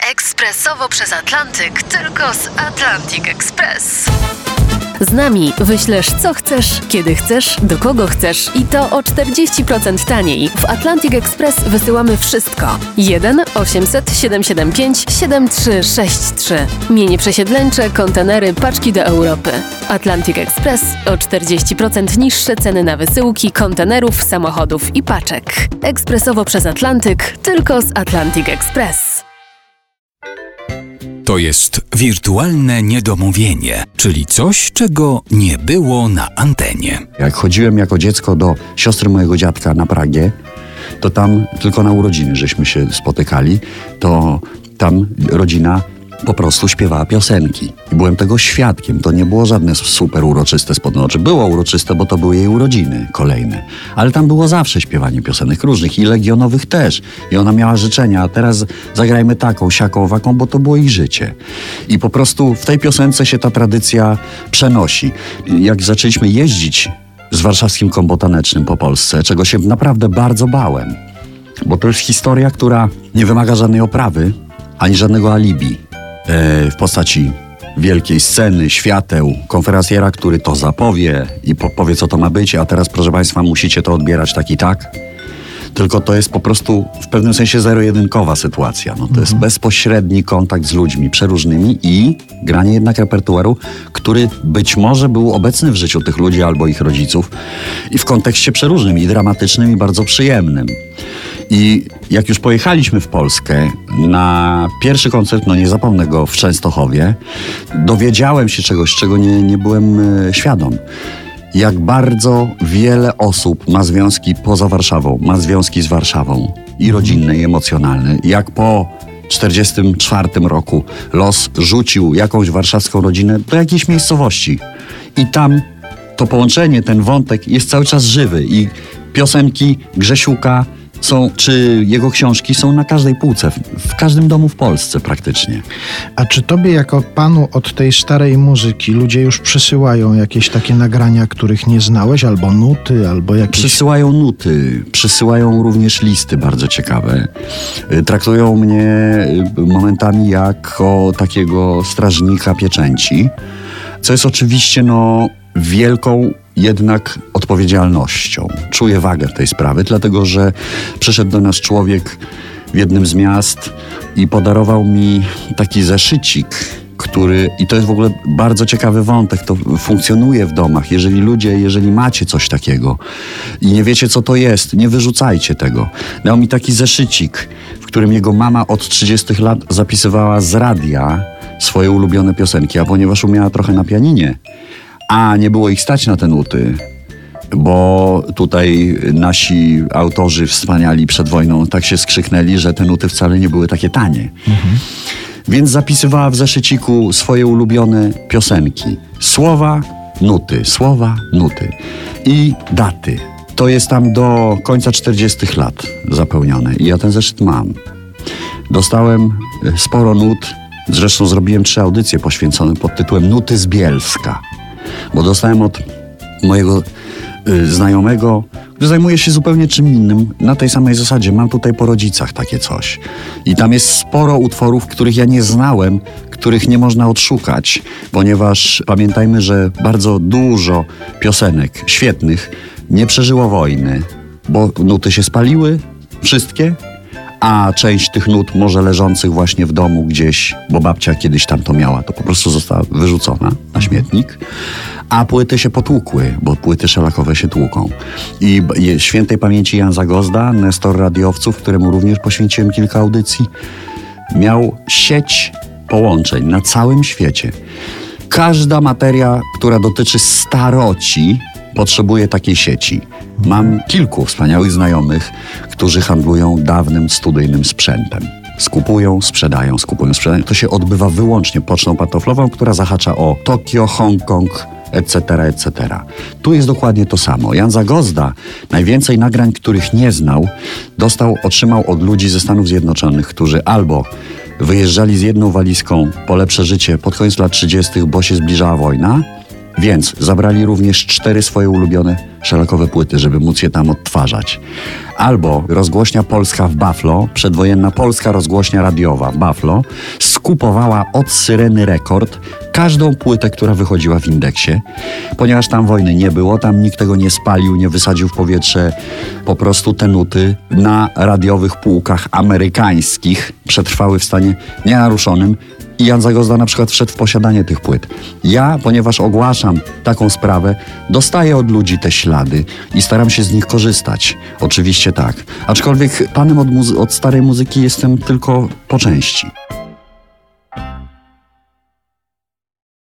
Ekspresowo przez Atlantyk, tylko z Atlantic Express. Z nami wyślesz co chcesz, kiedy chcesz, do kogo chcesz i to o 40% taniej. W Atlantic Express wysyłamy wszystko. 1 800 775 7363. Mienie przesiedleńcze, kontenery, paczki do Europy. Atlantic Express o 40% niższe ceny na wysyłki, kontenerów, samochodów i paczek. Ekspresowo przez Atlantyk, tylko z Atlantic Express. To jest wirtualne niedomówienie, czyli coś, czego nie było na antenie. Jak chodziłem jako dziecko do siostry mojego dziadka na Pragę, to tam tylko na urodziny żeśmy się spotykali, to tam rodzina po prostu śpiewała piosenki. I byłem tego świadkiem. To nie było żadne super uroczyste spotkanie. Było uroczyste, bo to były jej urodziny kolejne. Ale tam było zawsze śpiewanie piosenek różnych i legionowych też. I ona miała życzenia, a teraz zagrajmy taką, siaką, owaką, bo to było ich życie. I po prostu w tej piosence się ta tradycja przenosi. Jak zaczęliśmy jeździć z warszawskim Combo Tanecznym po Polsce, czego się naprawdę bardzo bałem, bo to jest historia, która nie wymaga żadnej oprawy, ani żadnego alibi. W postaci wielkiej sceny, świateł, konferencjera, który to zapowie i powie, co to ma być, a teraz, proszę Państwa, musicie to odbierać tak i tak. Tylko to jest po prostu w pewnym sensie zero-jedynkowa sytuacja. No, to jest bezpośredni kontakt z ludźmi przeróżnymi i granie jednak repertuaru, który być może był obecny w życiu tych ludzi albo ich rodziców i w kontekście przeróżnym, i dramatycznym, i bardzo przyjemnym. I jak już pojechaliśmy w Polskę na pierwszy koncert, no nie zapomnę go, w Częstochowie, dowiedziałem się czegoś, czego nie byłem świadom. Jak bardzo wiele osób ma związki poza Warszawą, ma związki z Warszawą i rodzinne, i emocjonalne. Jak po 1944 roku los rzucił jakąś warszawską rodzinę do jakiejś miejscowości. I tam to połączenie, ten wątek jest cały czas żywy i piosenki Grzesiuka czy jego książki są na każdej półce, w każdym domu w Polsce praktycznie. A czy tobie jako panu od tej starej muzyki ludzie już przysyłają jakieś takie nagrania, których nie znałeś, albo nuty, albo jakieś... Przysyłają nuty, przysyłają również listy bardzo ciekawe. Traktują mnie momentami jako takiego strażnika pieczęci, co jest oczywiście wielką jednak odpowiedzialnością. Czuję wagę tej sprawy, dlatego że przyszedł do nas człowiek w jednym z miast i podarował mi taki zeszycik, i to jest w ogóle bardzo ciekawy wątek, to funkcjonuje w domach. Jeżeli macie coś takiego i nie wiecie, co to jest, nie wyrzucajcie tego. Dał mi taki zeszycik, w którym jego mama od 30 lat zapisywała z radia swoje ulubione piosenki, a ponieważ umiała trochę na pianinie, a nie było ich stać na te nuty, bo tutaj nasi autorzy wspaniali przed wojną tak się skrzyknęli, że te nuty wcale nie były takie tanie. Więc zapisywała w zeszyciku swoje ulubione piosenki. Słowa, nuty i daty. To jest tam do końca 40 lat zapełnione i ja ten zeszyt mam. Dostałem sporo nut, zresztą zrobiłem 3 audycje poświęcone pod tytułem Nuty z Bielska. Bo dostałem od mojego znajomego, który zajmuje się zupełnie czym innym, na tej samej zasadzie. Mam tutaj po rodzicach takie coś. I tam jest sporo utworów, których ja nie znałem, których nie można odszukać, ponieważ pamiętajmy, że bardzo dużo piosenek świetnych nie przeżyło wojny, bo nuty się spaliły, wszystkie, a część tych nut może leżących właśnie w domu gdzieś, bo babcia kiedyś tam to miała, to po prostu została wyrzucona na śmietnik, a płyty się potłukły, bo płyty szelakowe się tłuką. I świętej pamięci Jan Zagozda, nestor radiowców, któremu również poświęciłem kilka audycji, miał sieć połączeń na całym świecie. Każda materia, która dotyczy staroci, potrzebuje takiej sieci. Mam kilku wspaniałych znajomych, którzy handlują dawnym studyjnym sprzętem. Skupują, sprzedają. To się odbywa wyłącznie pocztą pantoflową, która zahacza o Tokio, Hongkong, etc., etc. Tu jest dokładnie to samo. Jan Zagozda najwięcej nagrań, których nie znał, otrzymał od ludzi ze Stanów Zjednoczonych, którzy albo wyjeżdżali z jedną walizką po lepsze życie pod koniec lat 30., bo się zbliżała wojna, Więc zabrali również 4 swoje ulubione szelakowe płyty, żeby móc je tam odtwarzać. Albo rozgłośnia polska w Buffalo, przedwojenna polska rozgłośnia radiowa w Buffalo, skupowała od Syreny Rekord każdą płytę, która wychodziła w indeksie. Ponieważ tam wojny nie było, tam nikt tego nie spalił, nie wysadził w powietrze, po prostu te nuty na radiowych półkach amerykańskich przetrwały w stanie nienaruszonym. I Jan Zagozda na przykład wszedł w posiadanie tych płyt. Ja, ponieważ ogłaszam taką sprawę, dostaję od ludzi te ślady i staram się z nich korzystać. Oczywiście tak. Aczkolwiek panem od starej muzyki jestem tylko po części.